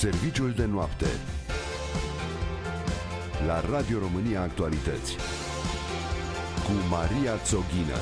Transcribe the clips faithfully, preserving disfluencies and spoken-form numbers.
Serviciul de noapte la Radio România Actualități cu Maria Țoghină.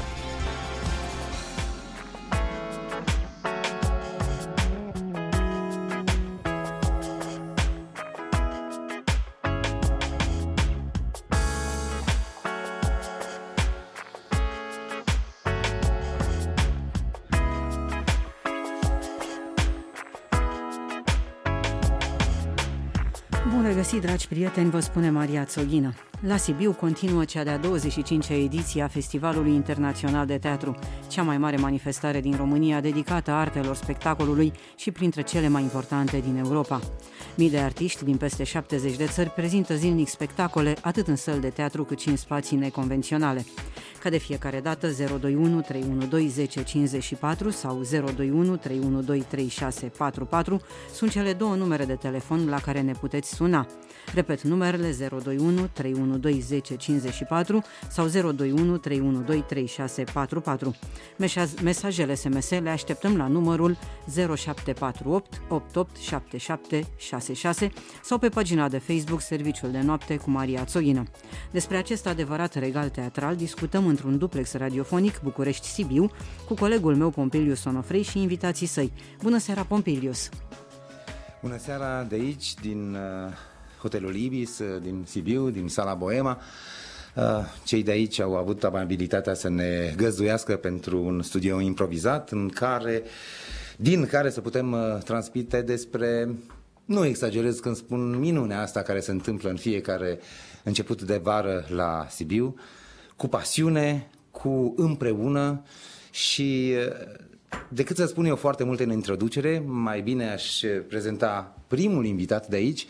Bun regăsit, dragi prieteni, vă spune Maria Țoghină. La Sibiu continuă cea de-a douăzeci și cincea ediție a Festivalului Internațional de Teatru, cea mai mare manifestare din România dedicată artelor spectacolului și printre cele mai importante din Europa. Mii de artiști din peste șaptezeci de țări prezintă zilnic spectacole atât în săli de teatru cât și în spații neconvenționale. Ca de fiecare dată, zero doi unu trei unu doi zece cincizeci și patru sau zero doi unu trei unu doi trei șase patru patru sunt cele două numere de telefon la care ne puteți suna. Repet numerele zero doi unu trei unu doi zece cincizeci și patru sau zero doi unu trei unu doi trei șase patru patru. Mesajele S M S le așteptăm la numărul zero șapte patru opt opt opt șapte șapte șase șase sau pe pagina de Facebook Serviciul de Noapte cu Maria Țoghină. Despre acest adevărat regal teatral discutăm într-un duplex radiofonic București-Sibiu cu colegul meu Pompilius Onofrei și invitații săi. Bună seara, Pompilius! Bună seara de aici, din uh, Hotelul Ibis, uh, din Sibiu, din Sala Boema. Uh, cei de aici au avut amabilitatea să ne găzduiască pentru un studio improvizat în care, din care să putem uh, transmite despre, nu exagerez când spun minunea asta care se întâmplă în fiecare început de vară la Sibiu, cu pasiune, cu împreună și... Uh, Decât să spun eu foarte multe în introducere, mai bine aș prezenta primul invitat de aici,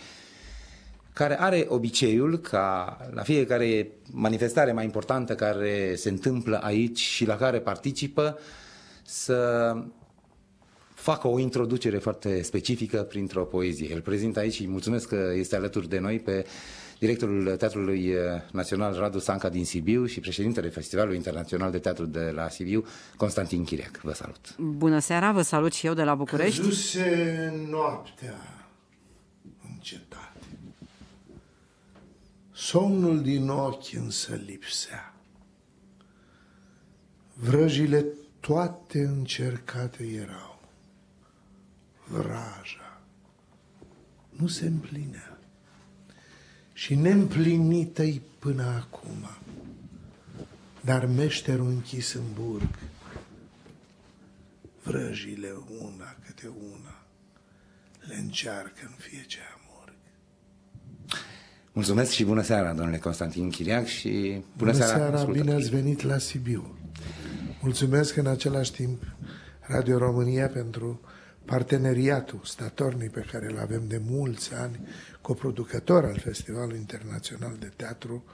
care are obiceiul ca la fiecare manifestare mai importantă care se întâmplă aici și la care participă să facă o introducere foarte specifică printr-o poezie. Îl prezint aici și mulțumesc că este alături de noi pe directorul Teatrului Național Radu Stanca din Sibiu și președintele Festivalului Internațional de Teatru de la Sibiu, Constantin Chiriac. Vă salut! Bună seara, vă salut și eu de la București. Căzuse noaptea în cetate. Somnul din ochi însă lipsea. Vrăjile toate încercate erau. Vraja nu se împlinea. Și neîmplinită-i până acum, dar meșterul închis în burg, vrăjile una câte una le încearcă în fiecare amurg. Mulțumesc și bună seara, domnule Constantin Chiriac, și bună, bună seara, seara bine ați venit la Sibiu. Mulțumesc în același timp Radio România pentru parteneriatul statornic pe care îl avem de mulți ani, coproducător al Festivalului Internațional de Teatru,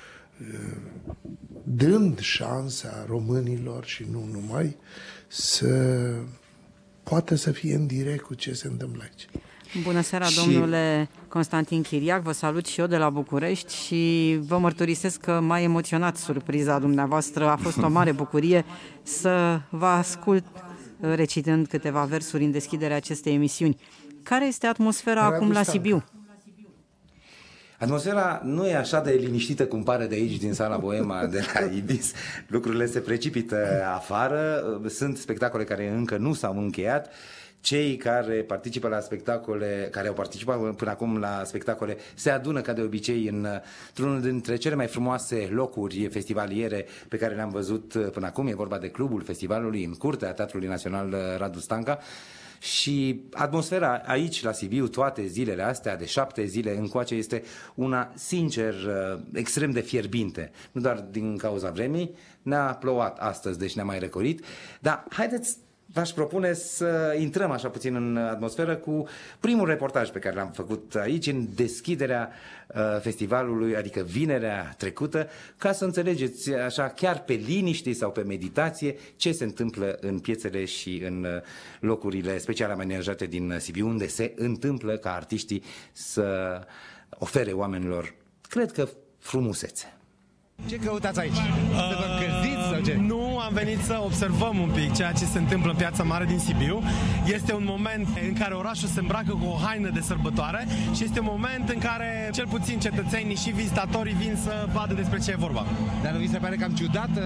dând șansa românilor și nu numai să poată să fie în direct cu ce se întâmplă aici. Bună seara, și... domnule Constantin Chiriac, vă salut și eu de la București și vă mărturisesc că m-a emoționat surpriza dumneavoastră. A fost o mare bucurie să vă ascult recitând câteva versuri în deschiderea acestei emisiuni. Care este atmosfera Radu acum la Stanca. Sibiu? Atmosfera nu e așa de liniștită cum pare de aici, din Sala Boema, de la Ibis. Lucrurile se precipită afară, sunt spectacole care încă nu s-au încheiat. Cei care participă la spectacole, care au participat până acum la spectacole, se adună ca de obicei în, într-unul dintre cele mai frumoase locuri festivaliere pe care le-am văzut până acum. E vorba de clubul festivalului, în curtea Teatrului Național Radu Stanca. Și atmosfera aici la Sibiu toate zilele astea, de șapte zile încoace, este una, sincer, extrem de fierbinte. Nu doar din cauza vremii, ne-a plouat astăzi, deci ne-a mai răcorit, dar haideți, v-aș propune să intrăm așa puțin în atmosferă cu primul reportaj pe care l-am făcut aici, în deschiderea uh, festivalului, adică vinerea trecută, ca să înțelegeți așa chiar pe liniște sau pe meditație ce se întâmplă în piețele și în uh, locurile special amenajate din Sibiu, unde se întâmplă ca artiștii să ofere oamenilor, cred că, frumusețe. Ce căutați aici? Să vă încălziți sau ce? Nu, am venit să observăm un pic ceea ce se întâmplă în Piața Mare din Sibiu. Este un moment în care orașul se îmbracă cu o haină de sărbătoare și este un moment în care cel puțin cetățenii și vizitatorii vin să vadă despre ce e vorba. Dar nu vi se pare cam ciudată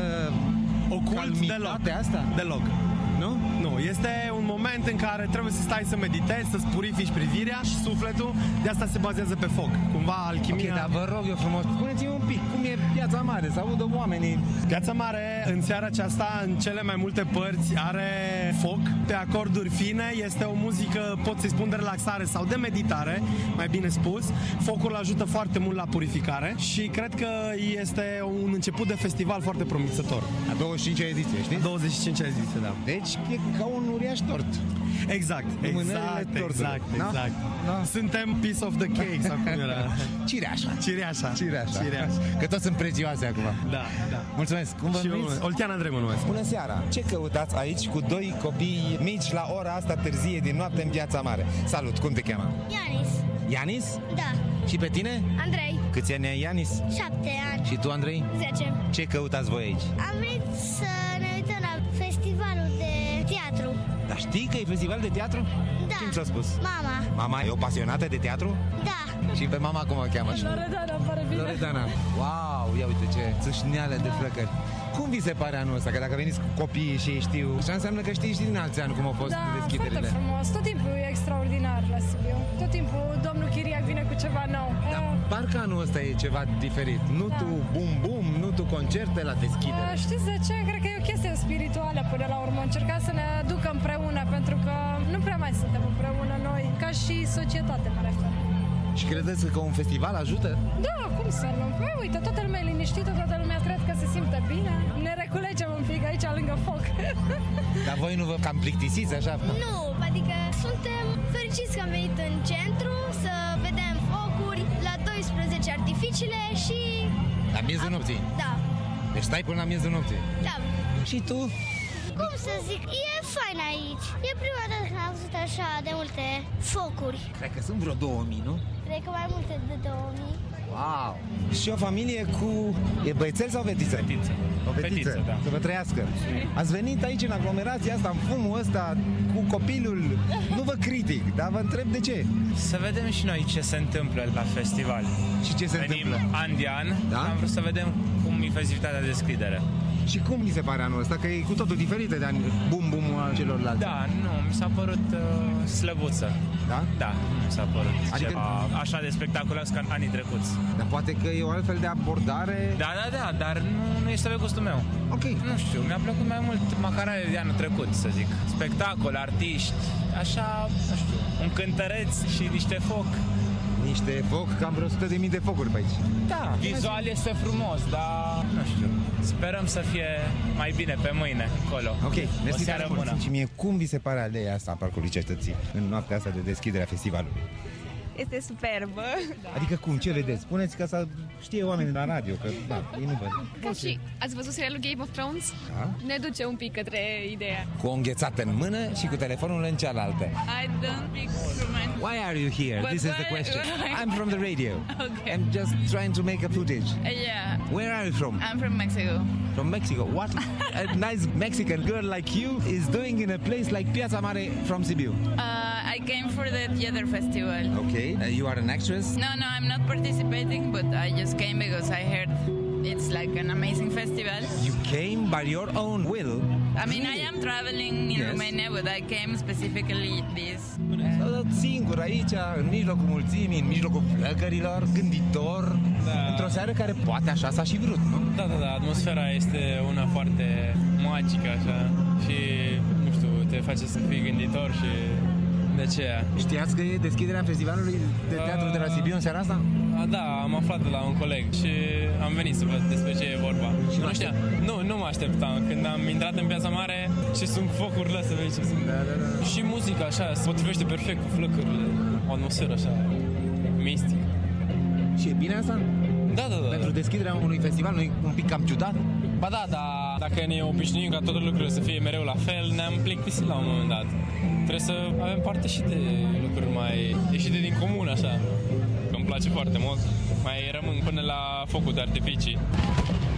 ocult deloc. asta? Deloc. Nu? Nu, este un moment în care trebuie să stai să meditezi, să-ți purifici privirea și sufletul. De asta se bazează pe foc. Cumva alchimia... Ok, dar vă rog eu frumos, spuneți-mi un pic, cum e Piața Mare, să audă oamenii. Piața Mare, în seara aceasta, în cele mai multe părți, are foc pe acorduri fine. Este o muzică, pot să-i spun, de relaxare sau de meditare, mai bine spus. Focul ajută foarte mult la purificare și cred că este un început de festival foarte promițător. A douăzeci și cincea ediție, știi? douăzeci și cincea ediție, da. Deci e ca un uriaș tort. Exact, exact, exact, exact. No? Suntem piece of the cake, sau cum era? Cireașa. Cireașa. Cireașa. Cireașa. Că toți sunt prețioase acum. Da, da. Mulțumesc. Cum vă numiți? Oltean Andrei mă numesc. Bună seara. Ce căutați aici cu doi copii mici la ora asta târzie din noapte în Piața Mare? Salut, cum te cheamă? Ianis. Ianis? Da. Și pe tine? Andrei. Câți ani ai, Ianis? Șapte ani. Și tu, Andrei? Zece. Ce căutați voi aici? Am venit să ne uităm la festivalul de teatru. Dar știi că e festival de teatru? Da. Cine ți-a spus? Mama. Mama e o pasionată de teatru? Da. Și pe mama cum o cheamă? Loredana, pare bine. Loredana. Wow, ia uite ce țâșneală de flăcări. Cum vi se pare anul ăsta? Că dacă veniți cu copiii și ei știu, așa înseamnă că știi și din alți ani cum au fost Da, deschiderile. foarte frumos. Tot timpul e extraordinar la Sibiu. Tot timpul domnul Chiriac vine cu ceva nou. Dar Uh, parcă anul ăsta e ceva diferit. Nu Da. tu bum-bum, nu tu concerte la deschidere. uh, știți de ce? Cred că e o chestie spirituală până la urmă. Încerca să ne aducă împreună, pentru că nu prea mai suntem împreună noi, ca și societate, mă refer. Și credeți că un festival ajută? Da, cum să nu? Păi uite, toată lumea e liniștită, toată lumea cred că se simte bine. Ne reculegem un pic aici lângă foc. Dar voi nu vă cam plictisiți așa? Nu, adică suntem fericiți că am venit în centru să vedem focuri la douăsprezece artificiile și... La miezul nopții? Da. Deci stai până la miezul nopții. Da. Și tu? Cum să zic, e fain aici. E prima dată când am văzut așa de multe focuri. Cred că sunt vreo două mii, nu? Cred că mai multe de două mii. Wow! Și o familie cu... E băiețel sau fetiță? Fetiță. O fetiță, Fetiță, da. Să vă trăiască. Ați venit aici în aglomerația asta, în fumul ăsta, cu copilul. Nu vă critic, dar vă întreb de ce. Să vedem și noi ce se întâmplă la festival. Și ce se Venim întâmplă? an de an, Da? am vrut să vedem cum e festivitatea de deschidere. Și cum mi se pare anul ăsta? Că e cu totul diferită de bum-bum a celorlalți. Da, nu, mi s-a părut uh, slăbuță. Da? Da, mi s-a părut Adică- ceva așa de spectaculos ca în anii trecuți. Dar poate că e o altfel de abordare. Da, da, da, dar nu, nu este pe gustul meu. Ok. Nu știu, mi-a plăcut mai mult macarele de anul trecut, să zic. Spectacol, artiști, așa, nu știu, un cântăreț și niște foc. Niște foc, cam vreo o sută de mii de focuri pe aici. Da, vizual este frumos, dar nu știu. Sperăm să fie mai bine pe mâine, încolo. Ok, o mersi seară tare mult. bună. Și mie, cum vi se pare aleea asta a Parcului Cetății în noaptea asta de deschidere a festivalului? Este superbă. Adică cum, ce vedeți? Spuneți ca să știe oamenii la radio, că da, ei nu văd. Ca și, ați văzut serialul Game of Thrones? Da? Ne duce un pic către ideea. Cu o înghețată în mână și cu telefonul în cealaltă. I don't speak Romanian. Why are you here? But This is the why- question. why- I'm from the radio. Okay. I'm just trying to make a footage. Uh, yeah, Where are you from? I'm from Mexico. From Mexico. What a nice Mexican girl like you is doing in a place like Piața Mare from Sibiu. Uh, I came for the theater festival. Okay. Uh, you are an actress? No, no, I'm not participating, but I just came because I heard it's like an amazing festival. You came by your own will? I mean, I am traveling in Yes. Romania, but I came specifically this. S-a dat singur aici, în mijlocul mulțimii, în mijlocul flăcărilor, gânditor, Da. într-o seară care poate așa s-a și vrut, nu? Da, da, da, atmosfera este una foarte magică, așa, și, nu știu, te face să fii gânditor și de aceea. Știați că e deschiderea festivalului de teatru de la Sibiu în seara asta? A, da, am aflat de la un coleg și am venit să văd despre ce e vorba. Și nu nu știam, nu, nu mă așteptam. Când am intrat în Piața Mare și sunt focurile astea, vezi ce sunt. Da, da, da. Și muzica așa, se potrivește perfect cu flăcările. O atmosferă așa, mistică. Și e bine asta? Da, da, da. Pentru deschiderea unui festival nu e un pic cam ciudat? Ba da, dar dacă ne obișnuim ca toate lucrurile să fie mereu la fel, ne-am plictisit la un moment dat. Trebuie să avem parte și de lucruri mai ieșite din comun, așa. Că îmi place foarte mult. Mai rămân până la focul de artificii.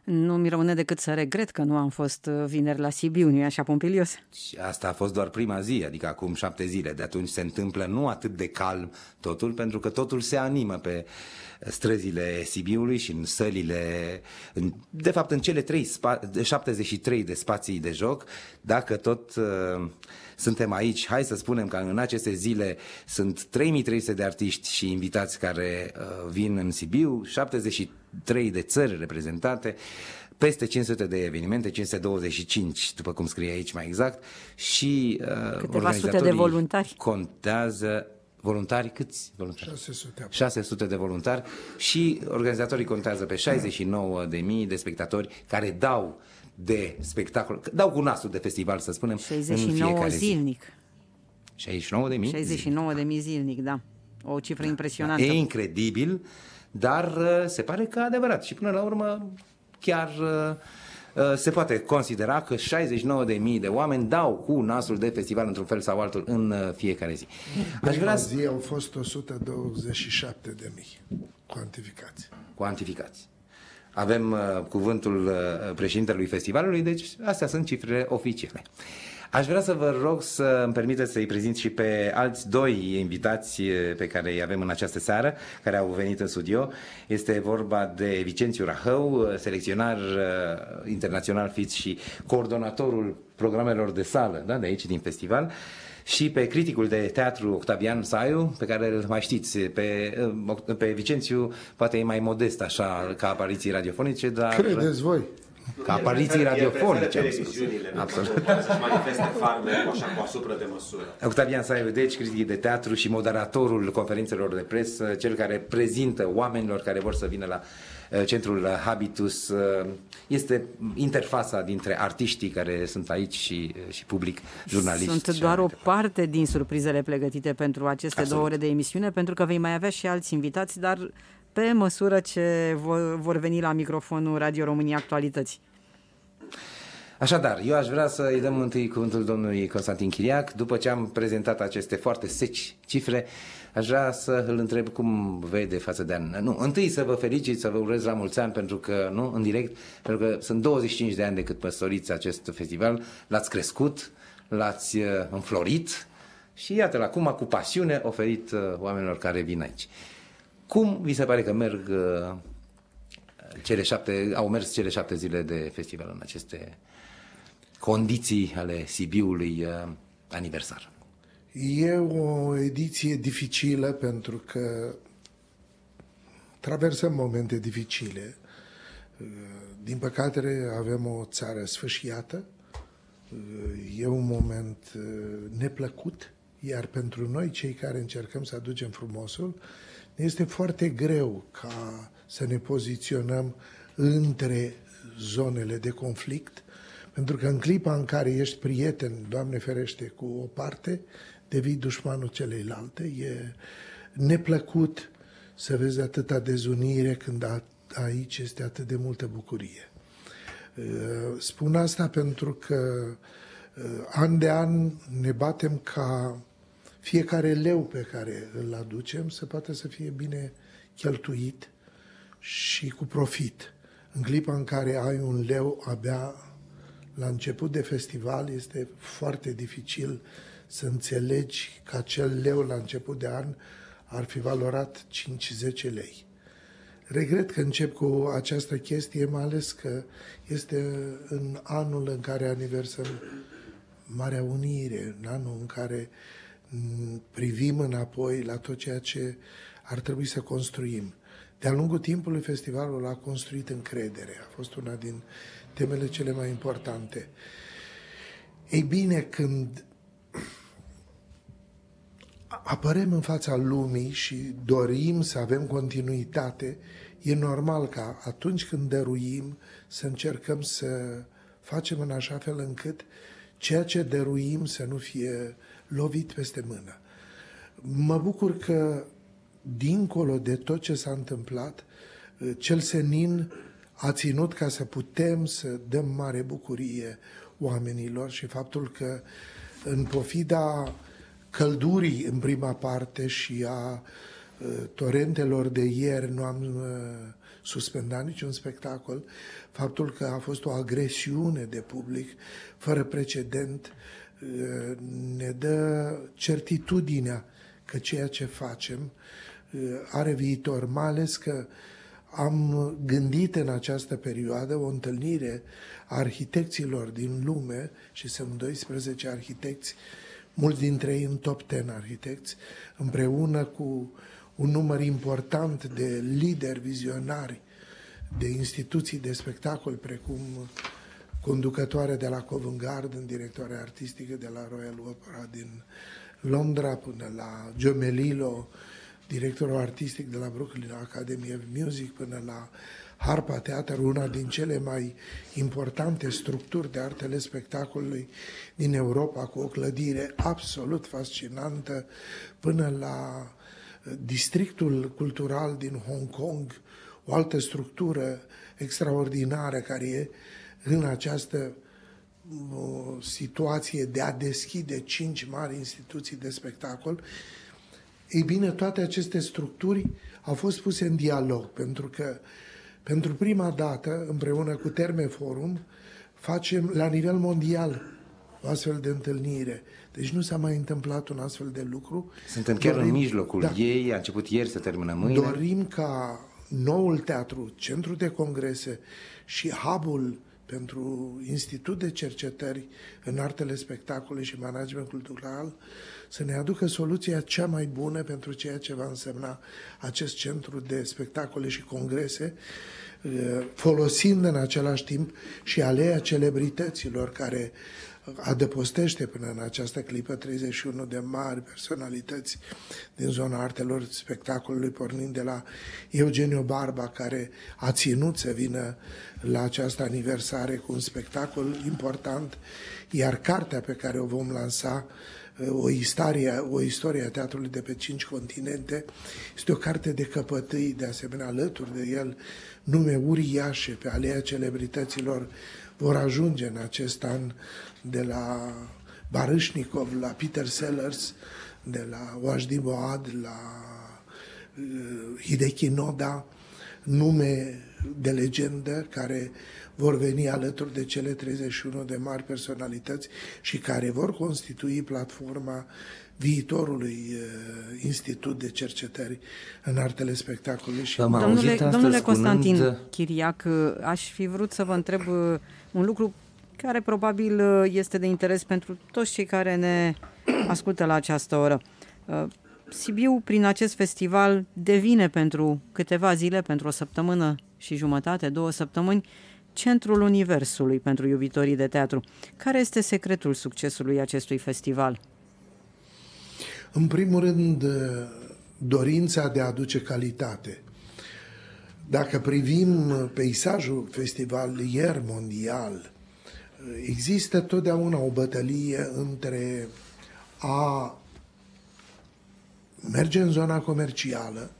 Nu mi rămâne decât să regret că nu am fost vineri la Sibiu, nu-i așa, Pompilios? Și asta a fost doar prima zi, adică acum șapte zile. De atunci se întâmplă nu atât de calm totul, pentru că totul se animă pe străzile Sibiului și în sălile, în, de fapt în cele trei spa, șaptezeci și trei de spații de joc. Dacă tot uh, suntem aici, hai să spunem că în aceste zile sunt trei mii trei sute de artiști și invitați care uh, vin în Sibiu, șaptezeci și trei de țări reprezentate, peste cinci sute de evenimente, cinci sute douăzeci și cinci, după cum scrie aici mai exact, și uh, câteva sute de voluntari. Contează voluntari, câți voluntari? șase sute. șase sute de voluntari și organizatorii contează pe șaizeci și nouă de mii de spectatori care dau de spectacol, dau cu nasul de festival, să spunem, șaizeci și nouă în fiecare zilnic. zi. șaizeci și nouă de mii? șaizeci și nouă de mii zilnic, da. O cifră da, impresionantă. Da, e incredibil, dar se pare că adevărat. Și până la urmă chiar se poate considera că șaizeci și nouă de mii de oameni dau cu nasul de festival într-un fel sau altul în fiecare zi. Aș vrea să... zi au fost o sută douăzeci și șapte de mii cuantificați. Cuantificați. Avem uh, cuvântul uh, președintelui festivalului, deci astea sunt cifrele oficiale. Aș vrea să vă rog să îmi permiteți să-i prezint și pe alți doi invitați pe care îi avem în această seară, care au venit în studio. Este vorba de Vicențiu Rahău, selecționar uh, internațional F I T și coordonatorul programelor de sală, da, de aici, din festival, și pe criticul de teatru Octavian Saiu, pe care îl mai știți. Pe, pe Vicențiu poate e mai modest așa ca apariții radiofonice, dar... Credeți voi? Ca apariții radiofonice, am spus. Absolut. Să-și manifeste farmecul așa cu asupra de măsură. Octavian Saiu, deci, critic de teatru și moderatorul conferințelor de presă, cel care prezintă oamenilor care vor să vină la centrul Habitus, este interfața dintre artiștii care sunt aici și, și public, jurnaliști. Sunt doar o parte din surprizele pregătite pentru aceste Absolut. două ore de emisiune, pentru că vei mai avea și alți invitați, dar pe măsură ce vor, vor veni la microfonul Radio România Actualități. Așadar, eu aș vrea să îi dăm întâi cuvântul domnului Constantin Chiriac. După ce am prezentat aceste foarte seci cifre, aș vrea să îl întreb cum vede față de ani. Nu, întâi să vă felicit, să vă urez la mulți ani, pentru că, nu, în direct, pentru că sunt douăzeci și cinci de ani de cât păstoriți acest festival, l-ați crescut, l-ați uh, înflorit și iată-l acum cu pasiune oferit uh, oamenilor care vin aici. Cum vi se pare că merg uh, cele șapte, au mers cele șapte zile de festival în aceste condiții ale Sibiului uh, aniversar? E o ediție dificilă pentru că traversăm momente dificile. Din păcate avem o țară sfâșiată. E un moment neplăcut, iar pentru noi, cei care încercăm să aducem frumosul, ne este foarte greu ca să ne poziționăm între zonele de conflict, pentru că în clipa în care ești prieten, Doamne ferește, cu o parte, devii dușmanul celeilalte. E neplăcut să vezi atâta dezunire când a, aici este atât de multă bucurie. Spun asta pentru că an de an ne batem ca fiecare leu pe care îl aducem să poată să fie bine cheltuit și cu profit. În clipa în care ai un leu abia la început de festival, este foarte dificil să înțelegi că acel leu la început de an ar fi valorat cinci zece lei. Regret că încep cu această chestie, mai ales că este în anul în care aniversăm Marea Unire, în anul în care privim înapoi la tot ceea ce ar trebui să construim. De-a lungul timpului, festivalul a construit încredere. A fost una din temele cele mai importante. Ei bine, când apărăm în fața lumii și dorim să avem continuitate, e normal ca atunci când dăruim să încercăm să facem în așa fel încât ceea ce dăruim să nu fie lovit peste mână. Mă bucur că, dincolo de tot ce s-a întâmplat, cel senin a ținut ca să putem să dăm mare bucurie oamenilor și faptul că, în pofida căldurii în prima parte și a uh, torentelor de ieri, nu am uh, suspenda niciun spectacol, faptul că a fost o agresiune de public fără precedent ne dă certitudinea că ceea ce facem are viitor, mai ales că am gândit în această perioadă o întâlnire a arhitecților din lume și sunt doisprezece arhitecți, mulți dintre ei în top zece arhitecți, împreună cu un număr important de lideri vizionari, de instituții de spectacol, precum conducătoare de la Covent Garden, directoare artistică de la Royal Opera din Londra, până la Joe Melillo, directorul artistic de la Brooklyn Academy of Music, până la Harpa Theater, una din cele mai importante structuri de artele spectacolului din Europa, cu o clădire absolut fascinantă, până la districtul cultural din Hong Kong, o altă structură extraordinară care e în această o, situație de a deschide cinci mari instituții de spectacol. Ei bine, toate aceste structuri au fost puse în dialog, pentru că pentru prima dată, împreună cu Terme Forum, facem la nivel mondial o astfel de întâlnire. Deci nu s-a mai întâmplat un astfel de lucru. Suntem chiar Dorim, în mijlocul da, ei, a început ieri, să termină mâine. Dorim ca noul teatru, centru de congrese și hub-ul pentru Institut de Cercetări în Artele Spectacolului și Management Cultural să ne aducă soluția cea mai bună pentru ceea ce va însemna acest centru de spectacole și congrese, folosind în același timp și aleea celebrităților care adăpostește până în această clipă treizeci și unu de mari personalități din zona artelor spectacolului, pornind de la Eugenio Barba, care a ținut să vină la această aniversare cu un spectacol important, iar cartea pe care o vom lansa, o istorie, o istorie a teatrului de pe cinci continente, este o carte de căpătâi, de asemenea alături de el nume uriașe pe aleea celebrităților vor ajunge în acest an, de la Baryshnikov la Peter Sellers, de la Wajdi Boad la uh, Hideki Noda, nume de legendă care vor veni alături de cele treizeci și unu de mari personalități și care vor constitui platforma viitorului uh, Institut de Cercetări în Artele Spectacolului. Și domnule, domnule Constantin spunând... Chiriac, aș fi vrut să vă întreb un lucru care probabil este de interes pentru toți cei care ne ascultă la această oră. Sibiu, prin acest festival, devine pentru câteva zile, pentru o săptămână și jumătate, două săptămâni, centrul universului pentru iubitorii de teatru. Care este secretul succesului acestui festival? În primul rând, dorința de a aduce calitate. Dacă privim peisajul festivalier mondial, există totdeauna o bătălie între a merge în zona comercială,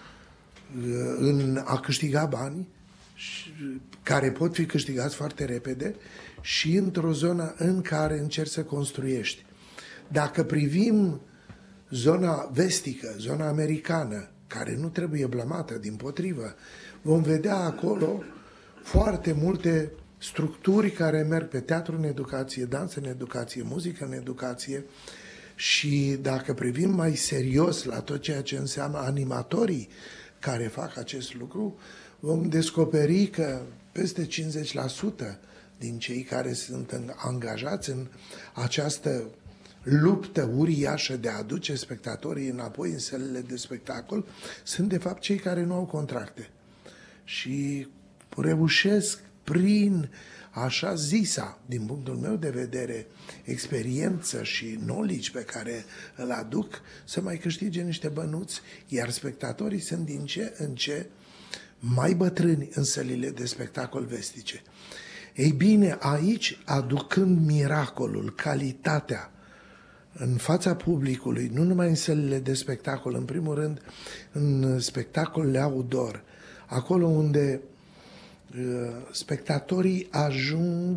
în a câștiga bani, care pot fi câștigați foarte repede, și într-o zonă în care încerci să construiești. Dacă privim zona vestică, zona americană, care nu trebuie blămată, dimpotrivă, vom vedea acolo foarte multe structuri care merg pe teatru în educație, dans în educație, muzică în educație, și dacă privim mai serios la tot ceea ce înseamnă animatorii care fac acest lucru, vom descoperi că peste cincizeci la sută din cei care sunt angajați în această luptă uriașă de a aduce spectatorii înapoi în sălile de spectacol sunt de fapt cei care nu au contracte și reușesc prin așa zisa, din punctul meu de vedere, experiență și knowledge pe care îl aduc, să mai câștige niște bănuți, iar spectatorii sunt din ce în ce mai bătrâni în sălile de spectacol vestice. Ei bine, aici, aducând miracolul, calitatea în fața publicului, nu numai în sălile de spectacol, în primul rând în spectacolele outdoor, acolo unde uh, spectatorii ajung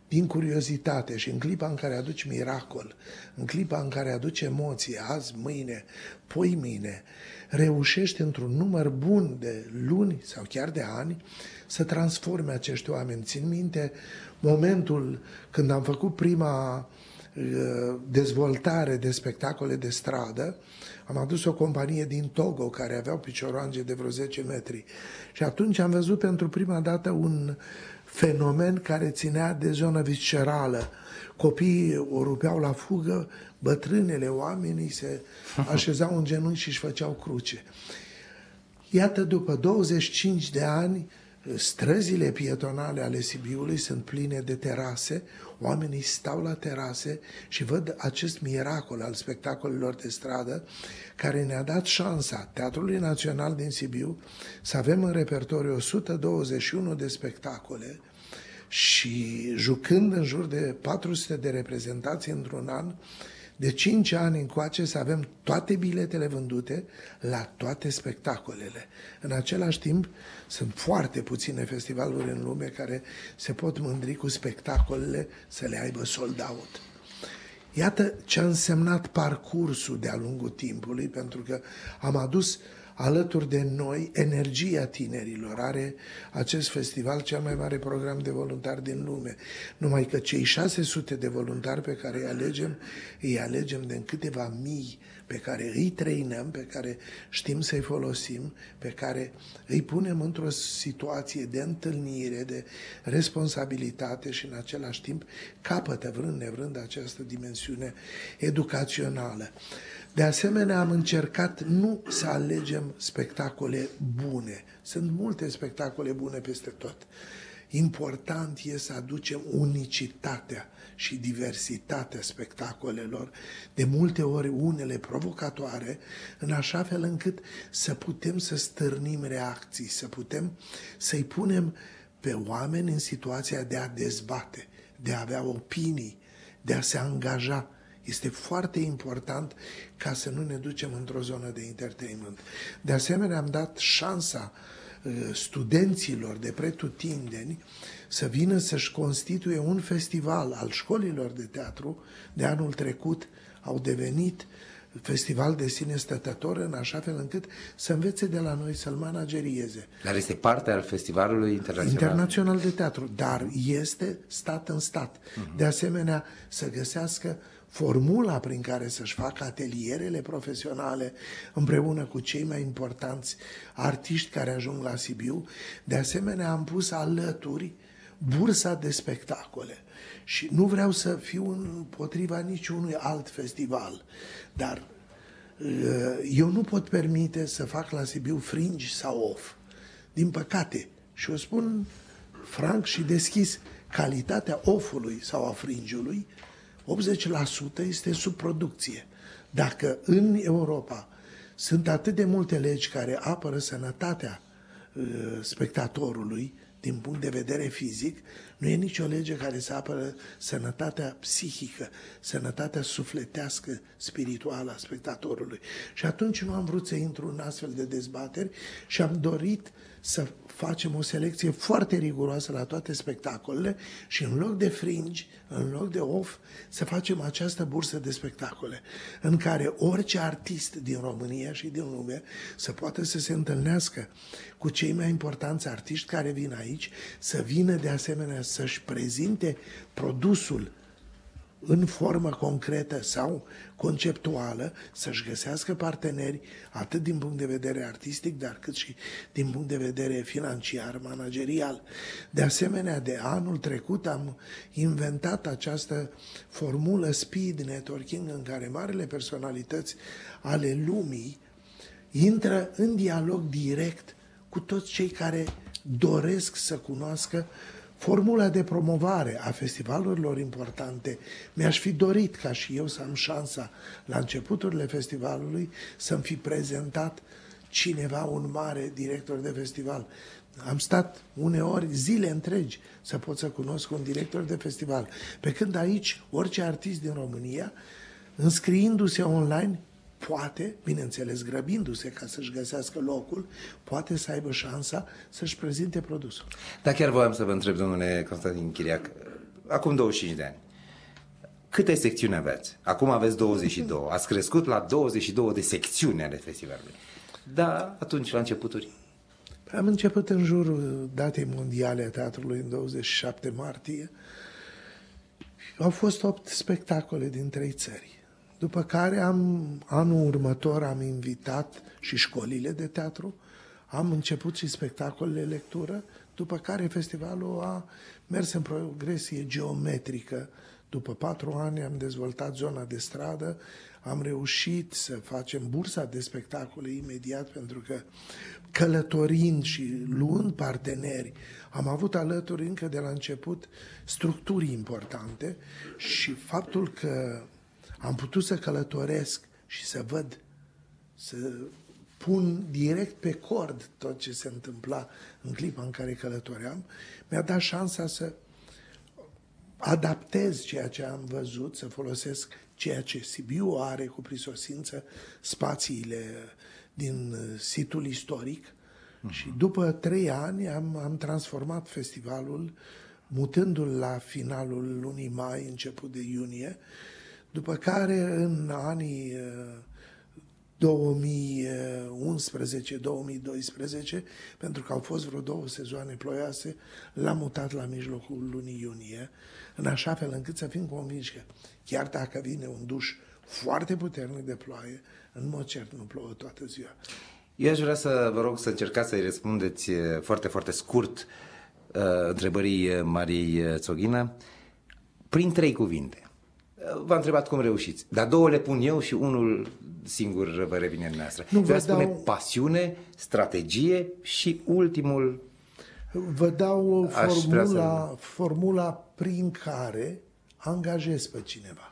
din curiozitate și în clipa în care aduci miracol, în clipa în care aduci emoție, azi, mâine, poi mâine, reușești într-un număr bun de luni sau chiar de ani să transforme acești oameni. Țin minte momentul când am făcut prima dezvoltare de spectacole de stradă, am adus o companie din Togo care aveau picioroange de vreo zece metri și atunci am văzut pentru prima dată un fenomen care ținea de zonă viscerală. Copiii o rupeau la fugă, bătrânele, oamenii se așezau în genunchi și își făceau cruce. Iată, după douăzeci și cinci de ani, străzile pietonale ale Sibiului sunt pline de terase, oamenii stau la terase și văd acest miracol al spectacolelor de stradă care ne-a dat șansa Teatrului Național din Sibiu să avem în repertoriu o sută douăzeci și unu de spectacole și jucând în jur de patru sute de reprezentații într-un an, de cinci ani încoace să avem toate biletele vândute la toate spectacolele. În același timp, sunt foarte puține festivaluri în lume care se pot mândri cu spectacolele să le aibă sold out. Iată ce a însemnat parcursul de-a lungul timpului, pentru că am adus alături de noi energia tinerilor. Are acest festival cel mai mare program de voluntari din lume. Numai că cei șase sute de voluntari pe care îi alegem, îi alegem din câteva mii pe care îi trainăm, pe care știm să-i folosim, pe care îi punem într-o situație de întâlnire, de responsabilitate și în același timp capătă vrând nevrând această dimensiune educațională. De asemenea, am încercat nu să alegem spectacole bune. Sunt multe spectacole bune peste tot. Important e să aducem unicitatea și diversitatea spectacolelor, de multe ori unele provocatoare, în așa fel încât să putem să stârnim reacții, să putem să-i punem pe oameni în situația de a dezbate, de a avea opinii, de a se angaja. Este foarte important ca să nu ne ducem într-o zonă de entertainment. De asemenea, am dat șansa studenților de pretutindeni să vină să-și constituie un festival al școlilor de teatru. De anul trecut au devenit festival de sine stătător, în așa fel încât să învețe de la noi să-l managerieze. Dar este parte al festivalului internațional? Internațional de teatru, dar este stat în stat. Uh-huh. De asemenea, să găsească formula prin care să-și facă atelierele profesionale împreună cu cei mai importanți artiști care ajung la Sibiu. De asemenea, am pus alături bursa de spectacole. Și nu vreau să fiu împotriva niciunui alt festival, dar eu nu pot permite să fac la Sibiu fringe sau off. Din păcate, și o spun franc și deschis, calitatea off-ului sau a fringe-ului optzeci la sută este subproducție. Dacă în Europa sunt atât de multe legi care apără sănătatea uh, spectatorului din punct de vedere fizic, nu e nicio lege care să apără sănătatea psihică, sănătatea sufletească, spirituală a spectatorului. Și atunci nu am vrut să intru în astfel de dezbateri și am dorit să facem o selecție foarte riguroasă la toate spectacolele și în loc de fringe, în loc de off, să facem această bursă de spectacole în care orice artist din România și din lume să poată să se întâlnească cu cei mai importanți artiști care vin aici, să vină de asemenea să-și prezinte produsul în formă concretă sau conceptuală, să-și găsească parteneri atât din punct de vedere artistic, dar cât și din punct de vedere financiar, managerial. De asemenea, de anul trecut am inventat această formulă speed networking în care marile personalități ale lumii intră în dialog direct cu toți cei care doresc să cunoască formula de promovare a festivalurilor importante. Mi-aș fi dorit ca și eu să am șansa la începuturile festivalului să-mi fi prezentat cineva, un mare director de festival. Am stat uneori zile întregi să pot să cunosc un director de festival. Pe când aici, orice artist din România, înscriindu-se online, poate, bineînțeles grăbindu-se ca să-și găsească locul, poate să aibă șansa să-și prezinte produsul. Da, chiar voiam să vă întreb, domnule Constantin Chiriac, acum douăzeci și cinci de ani. Câte secțiuni aveți? Acum aveți douăzeci și doi. Ați crescut la douăzeci și două de secțiuni ale festivalului. Da, atunci, la începuturi. Am început în jurul datei mondiale a teatrului în douăzeci și șapte martie. Au fost opt spectacole din trei țări. După care am, anul următor am invitat și școlile de teatru, am început și spectacolele lectură, după care festivalul a mers în progresie geometrică. După patru ani am dezvoltat zona de stradă, am reușit să facem bursa de spectacole imediat, pentru că călătorind și luând parteneri, am avut alături încă de la început structuri importante și faptul că am putut să călătoresc și să văd, să pun direct pe cord tot ce se întâmpla în clipa în care călătoream, mi-a dat șansa să adaptez ceea ce am văzut, să folosesc ceea ce Sibiu are cu prisosință, spațiile din situl istoric. Uh-huh. Și după trei ani am, am transformat festivalul, mutându-l la finalul lunii mai, început de iunie, după care în anii două mii unsprezece două mii doisprezece, pentru că au fost vreo două sezoane ploioase, l-am mutat la mijlocul lunii iunie, în așa fel încât să fim convinși că chiar dacă vine un duș foarte puternic de ploaie, în mod cert nu plouă toată ziua. Eu aș vrea să vă rog să încercați să-i răspundeți foarte, foarte scurt uh, întrebării Mariei Țoghină prin trei cuvinte. V-am întrebat cum reușiți, dar două le pun eu și unul singur vă revine în noastră. Nu vă spune dau... pasiune, strategie și ultimul... Vă dau formula, să... formula prin care angajez pe cineva.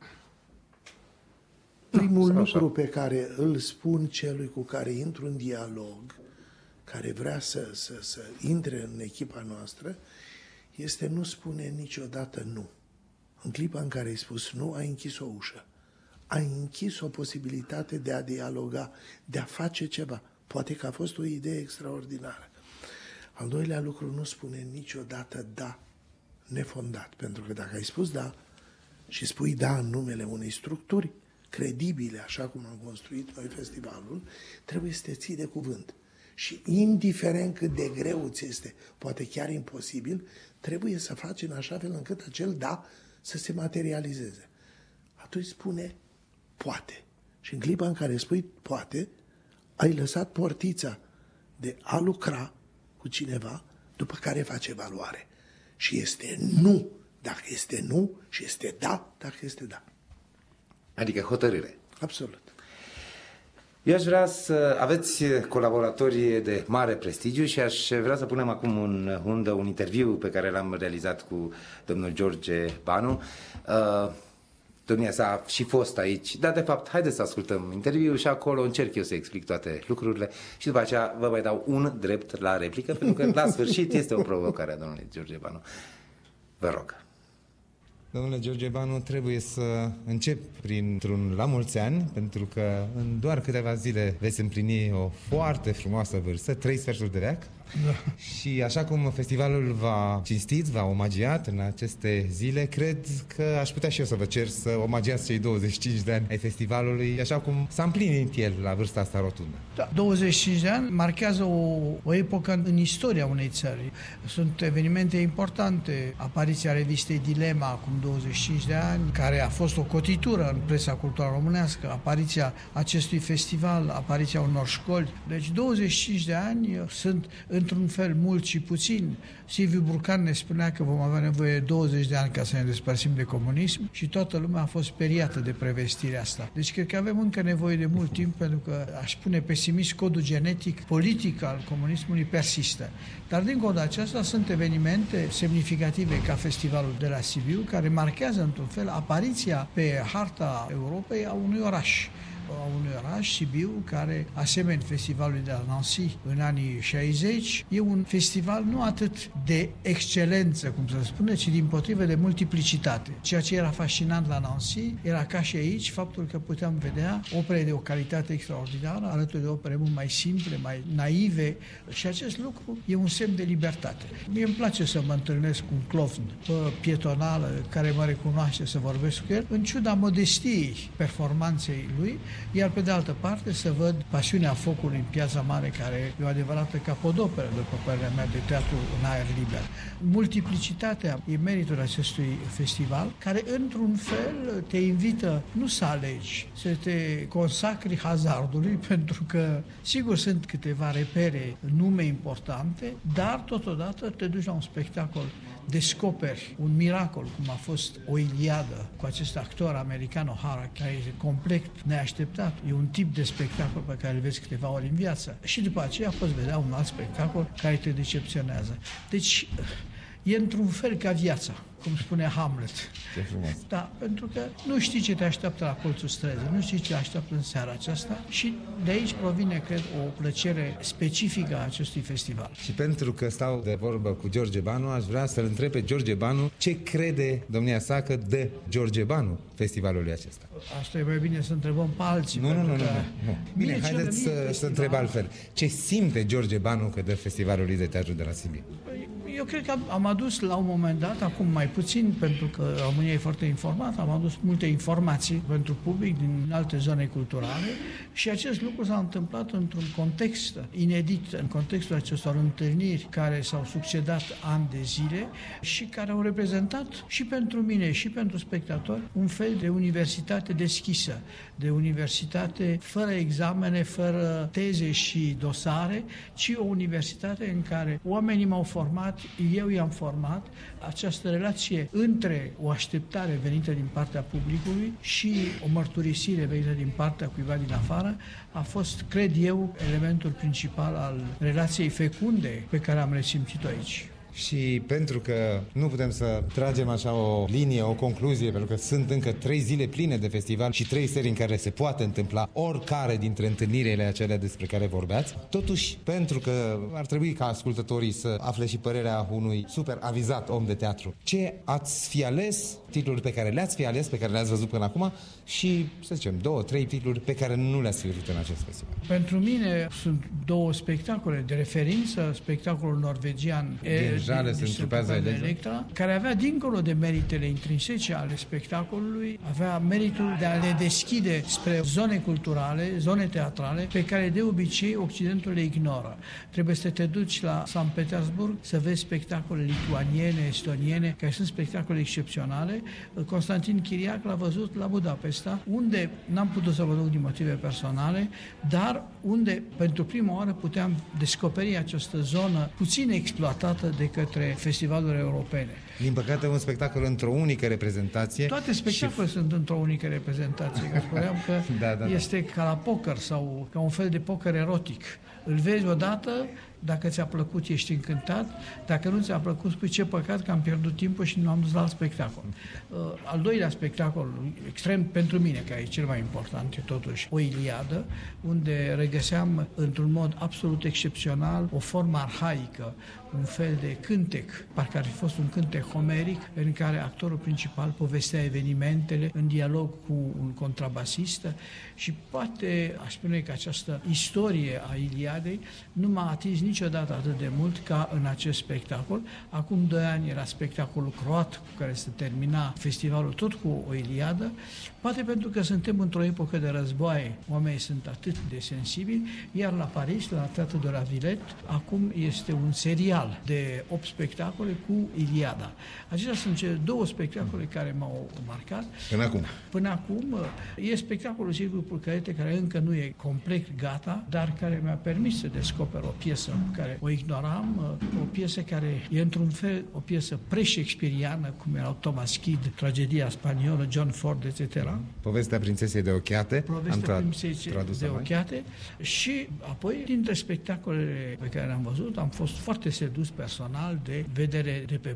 Primul Așa. lucru pe care îl spun celui cu care intru în dialog, care vrea să, să, să intre în echipa noastră, este nu spune niciodată nu. În clipa în care ai spus nu, ai închis o ușă. Ai închis o posibilitate de a dialoga, de a face ceva. Poate că a fost o idee extraordinară. Al doilea lucru, nu spune niciodată da nefondat. Pentru că dacă ai spus da și spui da în numele unei structuri credibile, așa cum am construit noi festivalul, trebuie să te ții de cuvânt. Și indiferent cât de greu ți este, poate chiar imposibil, trebuie să faci în așa fel încât acel da să se materializeze. Atunci spune poate. Și în clipa în care spui poate, ai lăsat portița de a lucra cu cineva, după care face evaluare. Și este nu dacă este nu și este da dacă este da. Adică hotărâre. Absolut. Eu aș vrea să aveți colaboratori de mare prestigiu și aș vrea să punem acum în undă un interviu pe care l-am realizat cu domnul George Banu. Uh, domnia s-a și fost aici, dar de fapt haideți să ascultăm interviul și acolo încerc eu să explic toate lucrurile și după aceea vă mai dau un drept la replică, pentru că la sfârșit este o provocare a domnului George Banu. Vă rog. Domnule George Banu, trebuie să încep printr-un la mulți ani, pentru că în doar câteva zile veți împlini o foarte frumoasă vârstă, trei sferturi de veac. Da. Și așa cum festivalul v-a cinstit, v-a omagiat în aceste zile, cred că aș putea și eu să vă cer să omagiați cei douăzeci și cinci de ani ai festivalului, așa cum s-a împlinit el la vârsta asta rotundă. Da, douăzeci și cinci de ani marchează o, o epocă în istoria unei țări. Sunt evenimente importante, apariția revistei Dilema acum douăzeci și cinci de ani, care a fost o cotitură în presa culturală românească, apariția acestui festival, apariția unor școli. Deci douăzeci și cinci de ani sunt într-un fel mult și puțin. Silviu Burcan ne spunea că vom avea nevoie de douăzeci de ani ca să ne despărțim de comunism și toată lumea a fost speriată de prevestirea asta. Deci cred că avem încă nevoie de mult timp, pentru că, aș spune pesimist, codul genetic, politic al comunismului persistă. Dar dincolo de aceasta sunt evenimente semnificative ca festivalul de la Sibiu, care marchează într-un fel apariția pe harta Europei a unui oraș. a unui oraș, Sibiu, care, asemenea festivalului de la Nancy în anii șaizeci, e un festival nu atât de excelență, cum se spune, ci dimpotrivă de multiplicitate. Ceea ce era fascinant la Nancy era ca și aici faptul că puteam vedea opere de o calitate extraordinară alături de opere mult mai simple, mai naive, și acest lucru e un semn de libertate. Mie îmi place să mă întâlnesc cu un clown pe pietonală care mă recunoaște, să vorbesc cu el, în ciuda modestiei performanței lui, iar pe de altă parte să văd Pasiunea focului în Piața Mare, care e o adevărată capodoperă, după părerea mea, de teatru în aer liber. Multiplicitatea e meritul acestui festival, care într-un fel te invită nu să alegi, să te consacri hazardului, pentru că sigur sunt câteva repere, nume importante, dar totodată te duci la un spectacol, descoperi un miracol, cum a fost o Iliadă cu acest actor american O'Hara, care e complet neașteptat. E un tip de spectacol pe care îl vezi câteva ori în viață. Și după aceea poți vedea un alt spectacol care te decepționează. Deci e într-un fel ca viața, cum spune Hamlet. Ce frumos. Da, pentru că nu știi ce te așteaptă la colțul străzii, nu știi ce te așteaptă în seara aceasta și de aici provine, cred, o plăcere specifică a acestui festival. Și pentru că stau de vorbă cu George Banu, aș vrea să-l întreb pe George Banu ce crede domnia sa că dă George Banu festivalului acesta. Asta e mai bine să întrebăm pe alții. Nu, nu, nu, nu, că... nu. Bine, mie haideți să, festival... să întreb altfel. Ce simte George Banu că dă festivalului de teatru de la Sibiu? Eu cred că am adus la un moment dat, acum mai puțin, pentru că România e foarte informată, am adus multe informații pentru public din alte zone culturale și acest lucru s-a întâmplat într-un context inedit, în contextul acestor întâlniri care s-au succedat ani de zile și care au reprezentat și pentru mine și pentru spectatori un fel de universitate deschisă, de universitate fără examene, fără teze și dosare, ci o universitate în care oamenii m-au format, eu i-am format. Această relație între o așteptare venită din partea publicului și o mărturisire venită din partea cuiva din afară a fost, cred eu, elementul principal al relației fecunde pe care am resimțit-o aici. Și pentru că nu putem să tragem așa o linie, o concluzie, pentru că sunt încă trei zile pline de festival și trei serii în care se poate întâmpla oricare dintre întâlnirile acelea despre care vorbeați, totuși, pentru că ar trebui ca ascultătorii să afle și părerea unui super avizat om de teatru, ce ați fi ales, titluri pe care le-ați fi ales, pe care le-ați văzut până acum și, să zicem, două, trei titluri pe care nu le-ați fi văzut în acest festival? Pentru mine sunt două spectacole de referință, spectacolul norvegian Jale se întrupează Electra, Electra, care avea, dincolo de meritele intrinsece ale spectacolului, avea meritul de a le deschide spre zone culturale, zone teatrale, pe care de obicei Occidentul le ignoră. Trebuie să te duci la Sankt Petersburg să vezi spectacole lituaniene, estoniene, care sunt spectacole excepționale. Constantin Chiriac l-a văzut la Budapesta, unde n-am putut să vă duc din motive personale, dar unde pentru prima oară puteam descoperi această zonă puțin exploatată de către festivaluri europene. Din păcate, un spectacol într-o unică reprezentație. Toate spectacolele și... sunt într-o unică reprezentație. Că spuneam că da, da, este da. ca la poker sau ca un fel de poker erotic. Îl vezi odată, dacă ți-a plăcut, ești încântat, dacă nu ți-a plăcut, spui ce păcat că am pierdut timpul și nu am dus la alt spectacol. Uh, al doilea spectacol, extrem pentru mine, care e cel mai important, e totuși o Iliadă, unde regăseam într-un mod absolut excepțional o formă arhaică, un fel de cântec, parcă ar fi fost un cântec homeric, în care actorul principal povestea evenimentele în dialog cu un contrabasist și poate aș spune că această istorie a Iliadei nu m-a atins niciodată atât de mult ca în acest spectacol. Acum doi ani era spectacolul croat cu care se termina festivalul tot cu o Iliadă, poate pentru că suntem într-o epocă de războaie, oamenii sunt atât de sensibili, iar la Paris, la Teatrul de la Villette, acum este un serial de opt spectacole cu Iliada. Acestea sunt cele două spectacole care m-au marcat. Până acum. Până acum e spectacolul Silviu Purcărete, care încă nu e complet gata, dar care mi-a permis să descoper o piesă pe care o ignoram, o piesă care e într-un fel o piesă pre-shakespeariană, cum erau Thomas Kidd, tragedia spaniolă, John Ford, et cetera. Povestea prințesei de Ochiate. Povestea prințesei de Ochiate. Și apoi, dintre spectacolele pe care le-am văzut, am fost foarte sedus personal de vedere de pe pod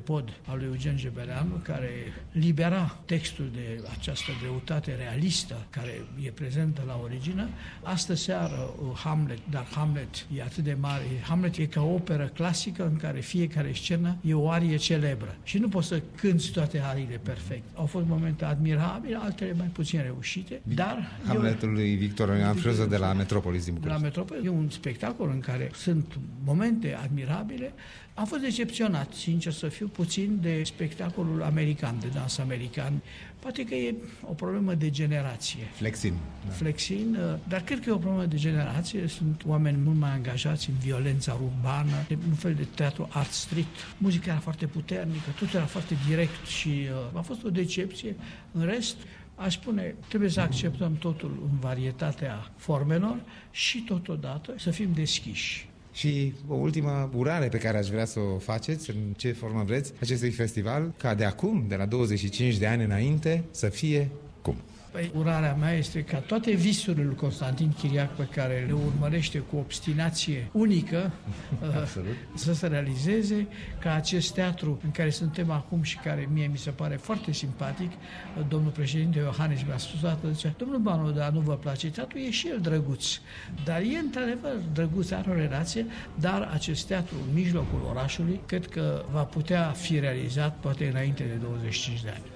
al lui Eugen Gebeleanu, care libera textul de această greutate realistă care e prezentă la origine. Astă seară Hamlet, dar Hamlet e atât de mare, Hamlet e ca o operă clasică în care fiecare scenă e o arie celebră și nu poți să cânți toate ariile perfect. Au fost momente admirabile, altele mai puțin reușite, dar... Hamletul lui Victor Ioan Freză de la Metropolis din București. De la Metropolis e un spectacol în care sunt momente admirabile. Am fost decepționat, sincer să fiu, puțin de spectacolul american, de dans american. Poate că e o problemă de generație. Flexin. Da. Flexin, dar cred că e o problemă de generație. Sunt oameni mult mai angajați în violența urbană, un fel de teatru art street. Muzica era foarte puternică, totul era foarte direct și uh, a fost o decepție. În rest, aș spune, trebuie să acceptăm totul în varietatea formelor și totodată să fim deschiși. Și o ultimă urare pe care aș vrea să o faceți, în ce formă vreți, acestui festival, ca de acum, de la douăzeci și cinci de ani înainte, să fie cum? Păi, urarea mea este ca toate visurile lui Constantin Chiriac pe care le urmărește cu obstinație unică să se realizeze, ca acest teatru în care suntem acum și care mie mi se pare foarte simpatic, domnul președinte Iohannis mi-a spus toată, zicea, domnul Banu, dar nu vă place teatru, e și el drăguț. Dar e într-adevăr drăguț, are o relație, dar acest teatru în mijlocul orașului cred că va putea fi realizat poate înainte de douăzeci și cinci de ani.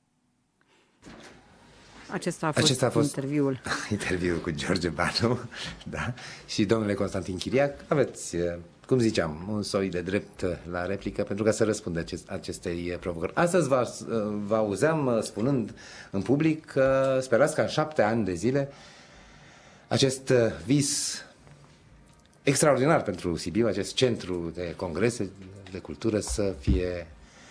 Acesta a fost, Acesta a fost interviul. interviul cu George Banu, da? Și domnule Constantin Chiriac, aveți, cum ziceam, un soi de drept la replică pentru ca să răspundă acest, acestei provocări. Astăzi vă, vă auzeam spunând în public că sperați ca în șapte ani de zile acest vis extraordinar pentru Sibiu, acest centru de congrese, de cultură să fie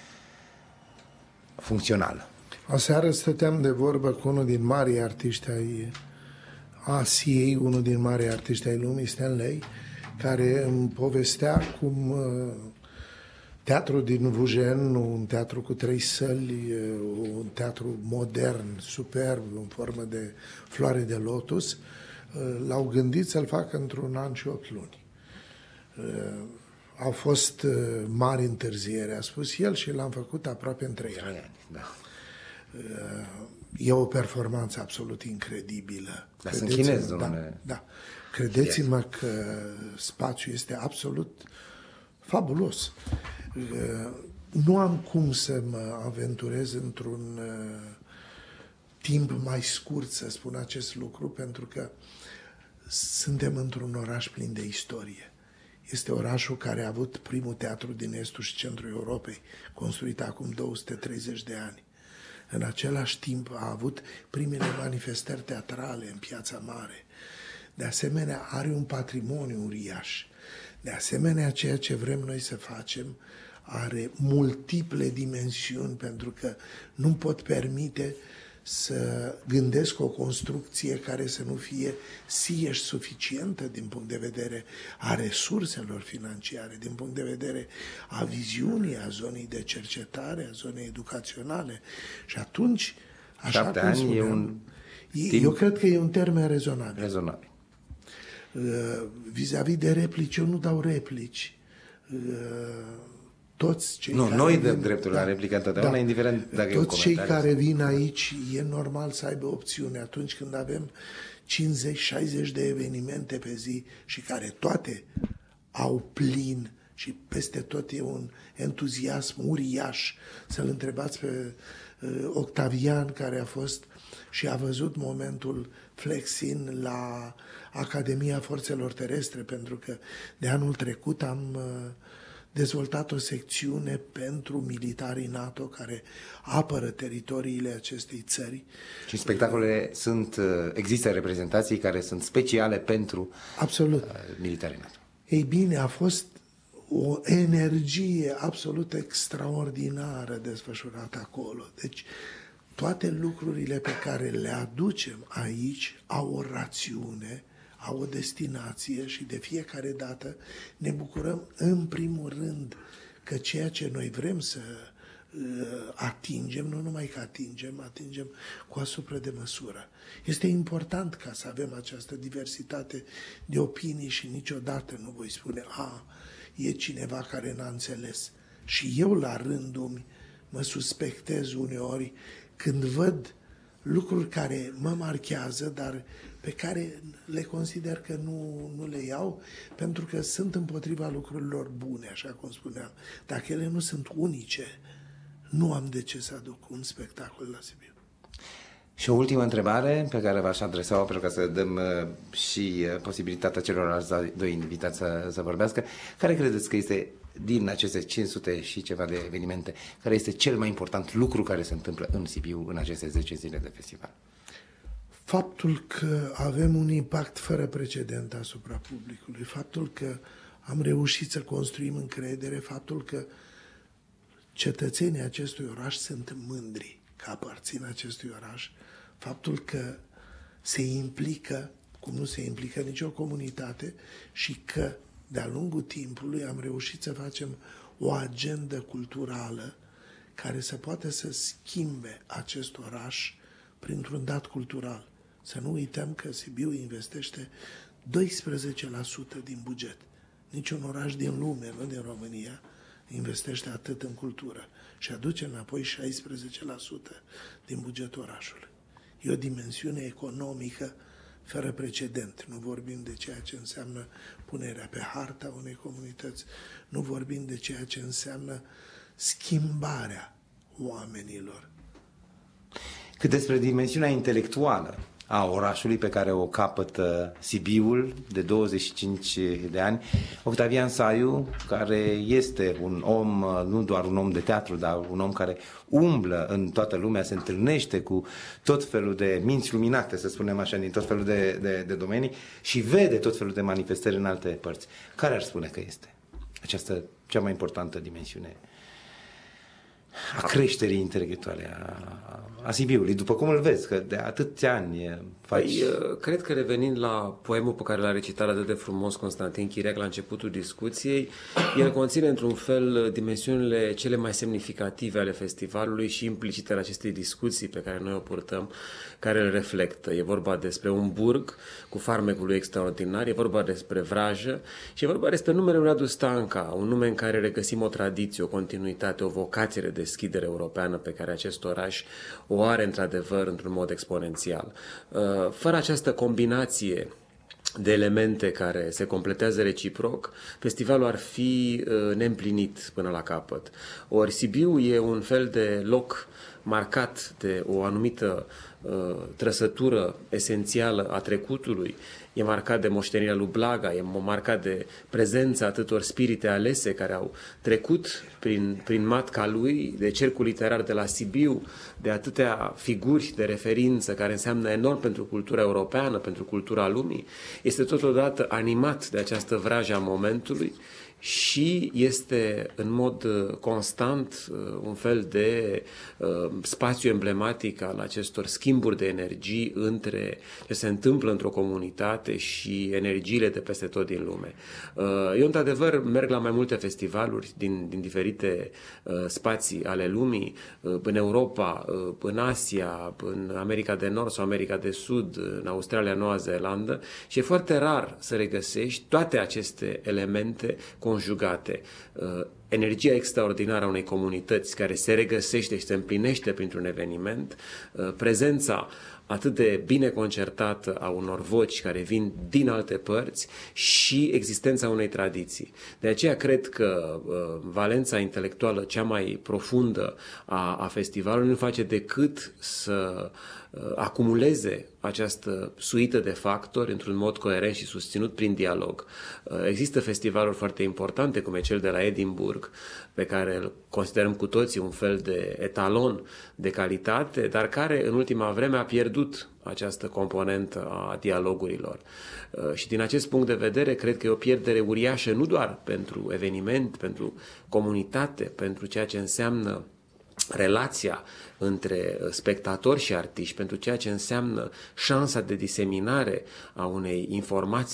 funcțional. Aseară stăteam de vorbă cu unul din marii artiști ai Asiei, unul din marii artiști ai lumii, Stanley, care îmi povestea cum uh, teatrul din Vujen, un teatru cu trei săli, uh, un teatru modern, superb, în formă de floare de lotus, uh, l-au gândit să-l facă într-un an și opt luni. Uh, au fost uh, mari întârziere, a spus el, și l-am făcut aproape în trei ani. Da. E o performanță absolut incredibilă. Dar sunt chinez, domnule. Da, da. Credeți-mă că spațiul este absolut fabulos. Nu am cum să mă aventurez într-un timp mai scurt să spun acest lucru, pentru că suntem într-un oraș plin de istorie. Este orașul care a avut primul teatru din estul și centrul Europei, construit acum două sute treizeci de ani. În același timp a avut primele manifestări teatrale în Piața Mare. De asemenea, are un patrimoniu uriaș. De asemenea, ceea ce vrem noi să facem are multiple dimensiuni, pentru că nu pot permite să gândesc o construcție care să nu fie sieși suficientă din punct de vedere a resurselor financiare, din punct de vedere a viziunii, a zonei de cercetare, a zonei educaționale. Și atunci, așa șapte cum ani spuneam, e un timp... eu cred că e un termen rezonabil. Rezonabil. Uh, vis-a-vis de replici, eu nu dau replici. Uh, toți cei nu, care noi vin, dăm dreptul da, la replică întotdeauna, da, indiferent dacă e un toți cei comentariu. care vin aici, e normal să aibă opțiune atunci când avem cincizeci șaizeci de evenimente pe zi și care toate au plin și peste tot e un entuziasm uriaș. Să-l întrebați pe uh, Octavian, care a fost și a văzut momentul Flexin la Academia Forțelor Terestre, pentru că de anul trecut am uh, dezvoltat o secțiune pentru militarii NATO care apără teritoriile acestei țări. Și spectacolele sunt, există reprezentații care sunt speciale pentru absolut. militarii NATO. Ei bine, a fost o energie absolut extraordinară desfășurată acolo. Deci toate lucrurile pe care le aducem aici au o rațiune, au o destinație și de fiecare dată ne bucurăm în primul rând că ceea ce noi vrem să uh, atingem, nu numai că atingem, atingem cu asupra de măsură. Este important ca să avem această diversitate de opinii și niciodată nu voi spune, a, e cineva care n-a înțeles. Și eu la rândul meu mă suspectez uneori când văd lucruri care mă marchează, dar pe care le consider că nu, nu le iau, pentru că sunt împotriva lucrurilor bune, așa cum spuneam. Dacă ele nu sunt unice, nu am de ce să aduc un spectacol la Sibiu. Și o ultimă întrebare pe care v-aș adresa-o, pentru ca să dăm uh, și uh, posibilitatea celorlalți doi invitați să, să vorbească. Care credeți că este, din aceste cinci sute și ceva de evenimente, care este cel mai important lucru care se întâmplă în Sibiu în aceste zece zile de festival? Faptul că avem un impact fără precedent asupra publicului, faptul că am reușit să construim încredere, faptul că cetățenii acestui oraș sunt mândri că aparțin acestui oraș, faptul că se implică, cum nu se implică nicio comunitate, și că de-a lungul timpului am reușit să facem o agendă culturală care să poată să schimbe acest oraș printr-un dat cultural. Să nu uităm că Sibiu investește doisprezece la sută din buget. Niciun oraș din lume, nu din România, investește atât în cultură și aduce înapoi șaisprezece la sută din bugetul orașului. E o dimensiune economică fără precedent. Nu vorbim de ceea ce înseamnă punerea pe harta unei comunități, nu vorbim de ceea ce înseamnă schimbarea oamenilor. Cât despre dimensiunea intelectuală a orașului pe care o capătă Sibiul de douăzeci și cinci de ani, Octavian Saiu, care este un om, nu doar un om de teatru, dar un om care umblă în toată lumea, se întâlnește cu tot felul de minți luminate, să spunem așa, din tot felul de, de, de domenii și vede tot felul de manifestări în alte părți. Care ar spune că este această cea mai importantă dimensiune a creșterii intelectuale a, a Sibiului, după cum îl vezi, că de atâția ani faci... Păi, cred că revenind la poemul pe care l-a recitat atât de frumos Constantin Chiriac la începutul discuției, el conține într-un fel dimensiunile cele mai semnificative ale festivalului și implicite la acestei discuții pe care noi o purtăm, care îl reflectă. E vorba despre un burg cu farmecul lui extraordinar, e vorba despre vrajă și e vorba despre numele lui Radu Stanca, un nume în care regăsim o tradiție, o continuitate, o vocație de deschidere europeană pe care acest oraș o are într-adevăr într-un mod exponențial. Fără această combinație de elemente care se completează reciproc, festivalul ar fi neîmplinit până la capăt. Ori Sibiu e un fel de loc marcat de o anumită uh, trăsătură esențială a trecutului, e marcat de moștenirea lui Blaga, e marcat de prezența atâtor spirite alese care au trecut prin, prin matca lui, de cercul literar de la Sibiu, de atâtea figuri de referință care înseamnă enorm pentru cultura europeană, pentru cultura lumii. Este totodată animat de această vrajă a momentului și este în mod constant un fel de uh, spațiu emblematic al acestor schimburi de energii între ce se întâmplă într-o comunitate și energiile de peste tot din lume. Uh, eu, într-adevăr, merg la mai multe festivaluri din, din diferite uh, spații ale lumii, uh, în Europa, uh, în Asia, în America de Nord sau America de Sud, în Australia, Noua Zeelandă, și e foarte rar să regăsești toate aceste elemente conjugate. Uh, energia extraordinară a unei comunități care se regăsește și se împlinește printr-un eveniment, uh, prezența atât de bine concertată a unor voci care vin din alte părți și existența unei tradiții. De aceea cred că uh, valența intelectuală cea mai profundă a, a festivalului nu face decât să uh, acumuleze această suită de factori într-un mod coerent și susținut prin dialog. Uh, există festivaluri foarte importante, cum e cel de la Edinburgh, pe care îl considerăm cu toții un fel de etalon de calitate, dar care în ultima vreme a pierdut această componentă a dialogurilor. Și din acest punct de vedere, cred că e o pierdere uriașă nu doar pentru eveniment, pentru comunitate, pentru ceea ce înseamnă relația între spectatori și artiști, pentru ceea ce înseamnă șansa de diseminare a unei informații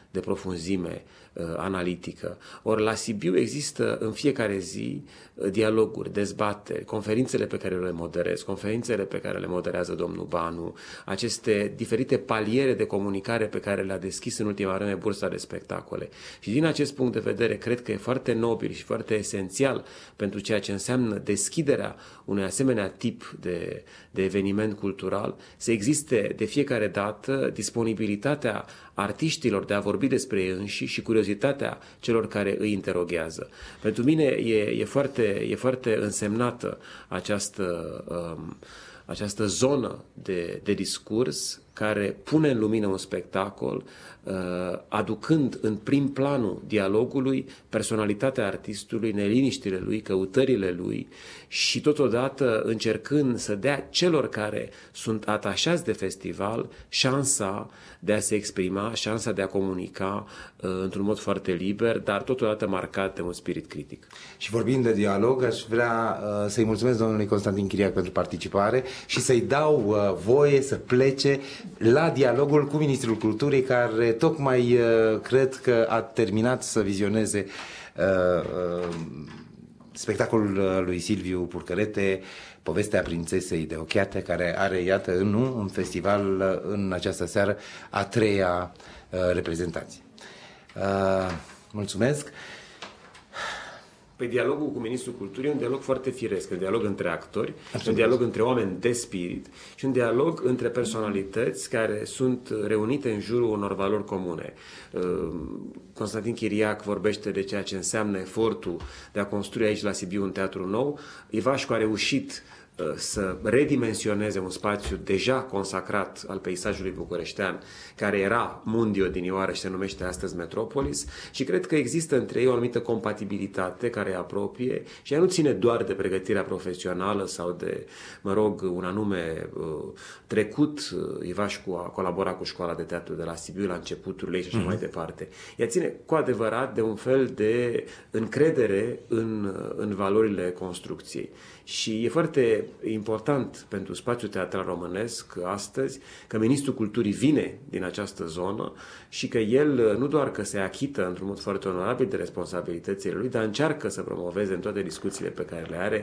de profunzime uh, analitică. Ori la Sibiu există în fiecare zi uh, dialoguri, dezbateri, conferințele pe care le moderez, conferințele pe care le moderează domnul Banu, aceste diferite paliere de comunicare pe care le-a deschis în ultima vreme Bursa de Spectacole. Și din acest punct de vedere, cred că e foarte nobil și foarte esențial pentru ceea ce înseamnă deschiderea unui asemenea tip de, de eveniment cultural, să existe de fiecare dată disponibilitatea artiștilor de a vorbi despre ei înșiși și curiozitatea celor care îi interoghează. Pentru mine e, e, foarte, e foarte însemnată această, um, această zonă de, de discurs care pune în lumină un spectacol, aducând în prim planul dialogului personalitatea artistului, neliniștile lui, căutările lui și totodată încercând să dea celor care sunt atașați de festival șansa de a se exprima, șansa de a comunica într-un mod foarte liber, dar totodată marcat de un spirit critic. Și vorbind de dialog, aș vrea uh, să-i mulțumesc domnului Constantin Chiriac pentru participare și să-i dau uh, voie să plece la dialogul cu Ministrul Culturii, care tocmai uh, cred că a terminat să vizioneze uh, uh, spectacolul lui Silviu Purcărete, Povestea Prințesei de Ochiate, care are, iată, în, nu, un festival în această seară a treia uh, reprezentație. Uh, mulțumesc! Pe dialogul cu Ministrul Culturii e un dialog foarte firesc, un dialog între actori, Absolut. un dialog între oameni de spirit și un dialog între personalități care sunt reunite în jurul unor valori comune. Constantin Chiriac vorbește de ceea ce înseamnă efortul de a construi aici la Sibiu un teatru nou. Ivașcu a reușit să redimensioneze un spațiu deja consacrat al peisajului bucureștean, care era Mundio dinioară și se numește astăzi Metropolis, și cred că există între ei o anumită compatibilitate care îi apropie și ea nu ține doar de pregătirea profesională sau de, mă rog, un anume trecut. Ivașcu a colaborat cu Școala de Teatru de la Sibiu la începuturile ei și așa mm-hmm. mai departe. Ea ține cu adevărat de un fel de încredere în, în valorile construcției. Și e foarte important pentru spațiul teatral românesc astăzi că Ministrul Culturii vine din această zonă și că el nu doar că se achită într-un mod foarte onorabil de responsabilitățile lui, dar încearcă să promoveze în toate discuțiile pe care le are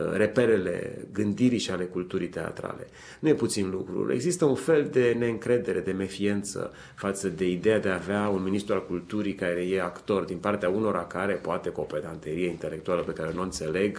reperele gândirii și ale culturii teatrale. Nu e puțin lucru. Există un fel de neîncredere, de mefiență față de ideea de a avea un ministru al culturii care e actor din partea unora care, poate cu o pedanterie intelectuală pe care nu o înțeleg,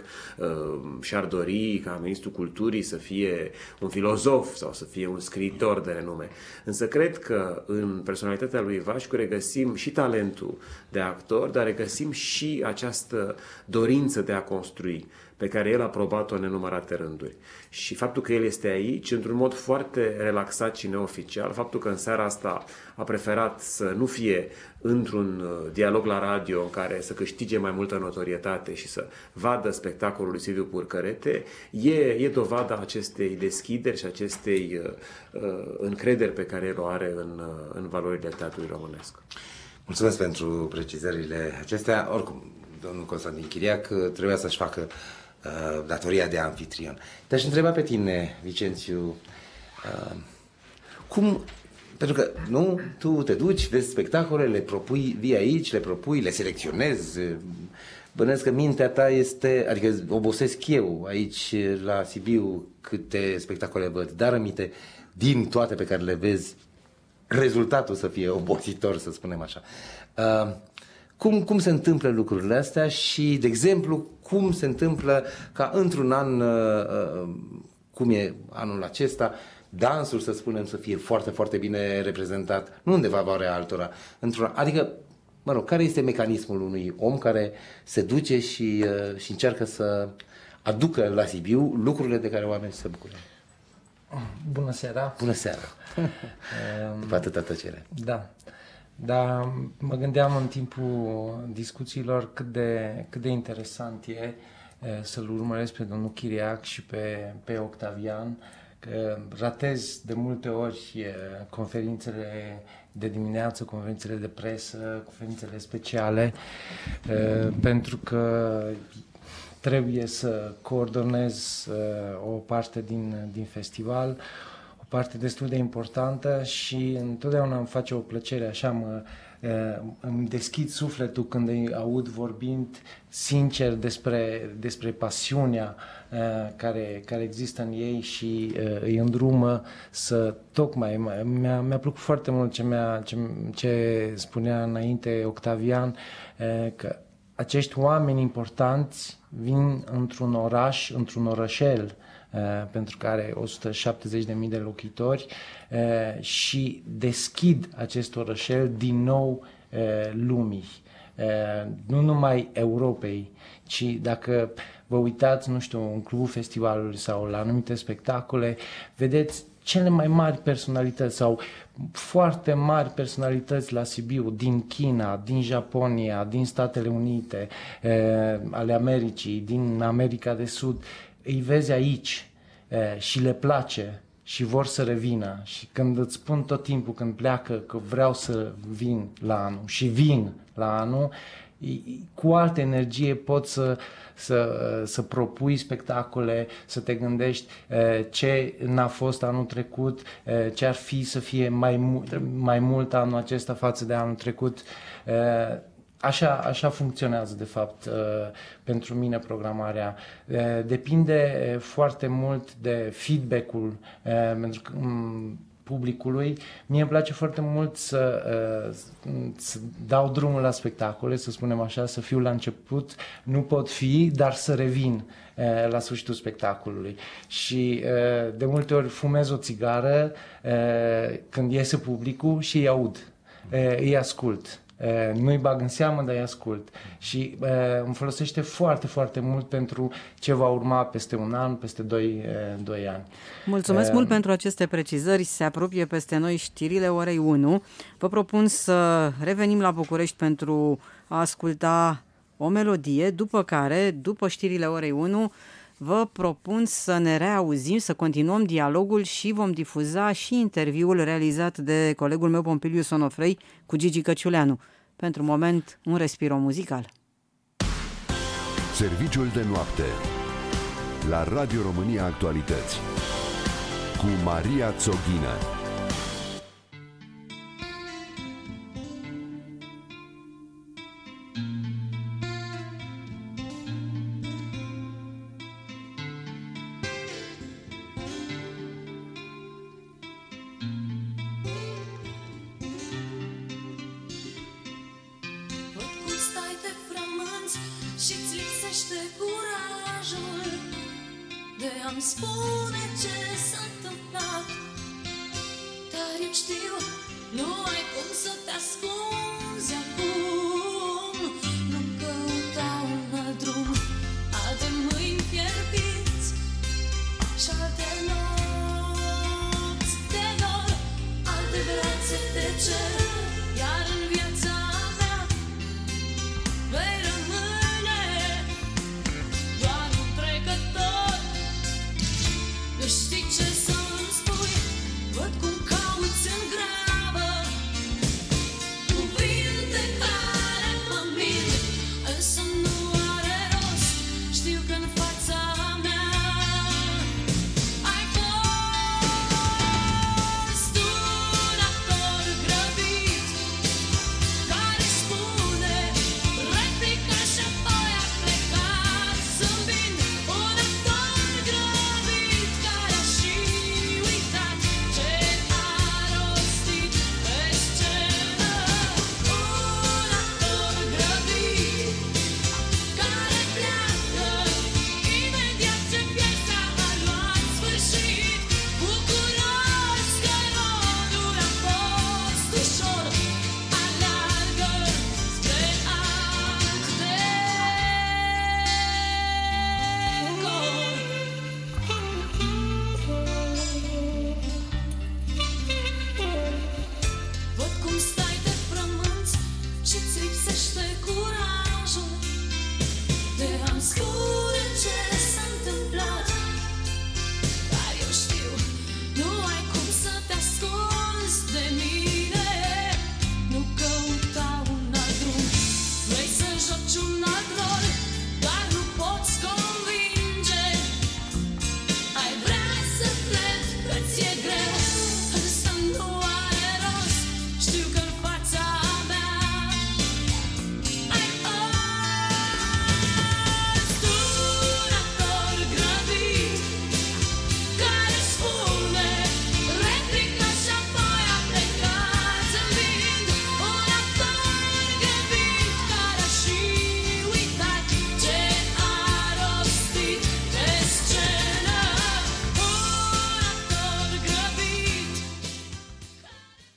și-ar dori ca ministrul culturii să fie un filozof sau să fie un scriitor de renume. Însă cred că în personalitatea lui Ivașcu regăsim și talentul de actor, dar regăsim și această dorință de a construi, pe care el a probat-o în nenumărate rânduri. Și faptul că el este aici, într-un mod foarte relaxat și neoficial, faptul că în seara asta a preferat să nu fie într-un dialog la radio în care să câștige mai multă notorietate și să vadă spectacolul lui Silviu Purcărete, e, e dovada acestei deschideri și acestei uh, încrederi pe care el o are în, în valorile teatrului românesc. Mulțumesc pentru precizările acestea. Oricum, domnul Constantin Chiriac trebuia să-și facă uh, datoria de anfitrion. Te-aș întreba pe tine, Vicențiu, uh, cum, pentru că, nu, tu te duci, vezi spectacole, le propui, vii aici, le propui, le selecționezi, bănesc că mintea ta este, adică obosesc eu aici la Sibiu câte spectacole văd, dar aminte, din toate pe care le vezi, rezultatul să fie obositor, să spunem așa. Uh, Cum, cum se întâmplă lucrurile astea și, de exemplu, cum se întâmplă ca într-un an, uh, cum e anul acesta, dansul, să spunem, să fie foarte, foarte bine reprezentat, nu undeva valoarea altora, într-un, adică, mă rog, care este mecanismul unui om care se duce și, uh, și încearcă să aducă la Sibiu lucrurile de care oamenii se bucură? Bună seara! Bună seara! După atâta tăcere. Da. Dar mă gândeam în timpul discuțiilor cât de, cât de interesant e să-l urmăresc pe domnul Chiriac și pe, pe Octavian, că ratez de multe ori conferințele de dimineață, conferințele de presă, conferințele speciale, pentru că trebuie să coordonez o parte din, din festival, o o parte destul de importantă și întotdeauna îmi face o plăcere, așa mă, îmi deschid sufletul când îi aud vorbind sincer despre, despre pasiunea care, care există în ei și îi îndrumă să tocmai, mi-a, mi-a plăcut foarte mult ce, mi-a, ce, ce spunea înainte Octavian, că acești oameni importanți vin într-un oraș, într-un orășel, pentru că are o sută șaptezeci de mii de locuitori și deschid acest orășel din nou lumii, nu numai Europei, ci dacă vă uitați, nu știu, în clubul festivalului sau la anumite spectacole, vedeți cele mai mari personalități sau foarte mari personalități la Sibiu, din China, din Japonia, din Statele Unite, ale Americii, din America de Sud, îi vezi aici și le place și vor să revină. Și când îți spun tot timpul când pleacă că vreau să vin la anul și vin la anul, cu altă energie poți să, să, să propui spectacole, să te gândești ce n-a fost anul trecut, ce ar fi să fie mai mult, mai mult anul acesta față de anul trecut. Așa, așa funcționează, de fapt, pentru mine programarea. Depinde foarte mult de feedback-ul pentru că, publicului. Mie îmi place foarte mult să, să dau drumul la spectacole, să spunem așa, să fiu la început, nu pot fi, dar să revin la sfârșitul spectacolului. Și de multe ori fumez o țigară când iese publicul și îi aud, îi ascult. Nu-i bag în seamă, dar îi ascult. Și uh, îmi folosește foarte, foarte mult pentru ce va urma peste un an, peste doi, uh, doi ani. Mulțumesc uh, mult pentru aceste precizări. Se apropie peste noi știrile orei unu. Vă propun să revenim la București pentru a asculta o melodie, după care, după știrile orei unu, vă propun să ne reauzim, să continuăm dialogul și vom difuza și interviul realizat de colegul meu Pompiliu Sonofrei cu Gigi Căciuleanu. Pentru moment, un respiro muzical. Serviciul de noapte la Radio România Actualități cu Maria Țoghină. Știi ce